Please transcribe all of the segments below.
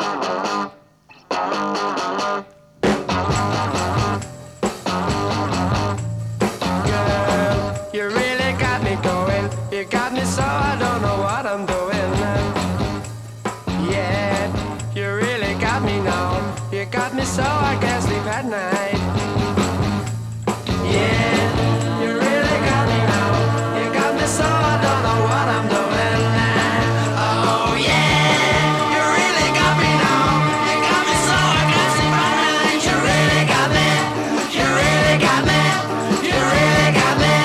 You really got me going. You got me so I don't know what I'm doing. Yeah, you really got me now. You got me so I can't sleep at night. Yeah, you really got me now. You got me so I don't know what I'm doing. Oh yeah, you really got me now. You got me so I can't sleep at night. You really got me. You really got me. You really got me.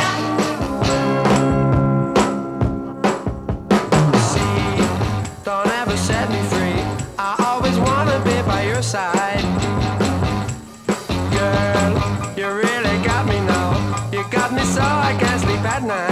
See, don't ever set me free. I always wanna be by your side. Girl, you really got me now. You got me so I can't sleep at night.